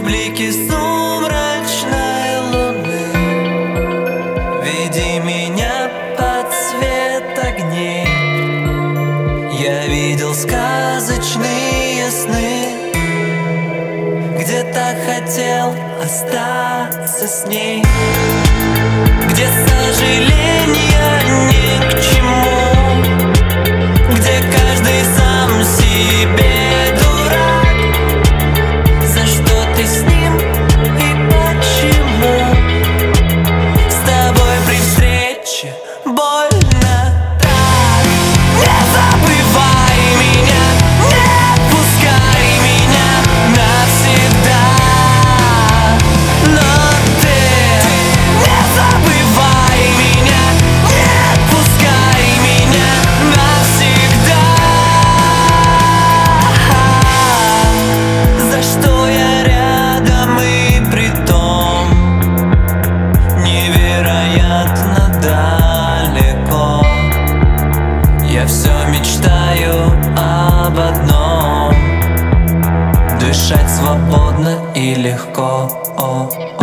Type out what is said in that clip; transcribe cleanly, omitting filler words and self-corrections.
блики сумрачной луны. Веди меня под свет огней. Я видел сказочные сны, где-то хотел остаться с ней, где сожаления ни к чему, где каждый сам себе дурак. За что ты с ним и почему? С тобой при встрече больно так. Не забывай меня, не отпускай меня навсегда. Но ты не забывай меня, не отпускай меня навсегда. За что я рядом и притом невероятно далеко. Я все мечтаю об одном — дышать свободно и легко.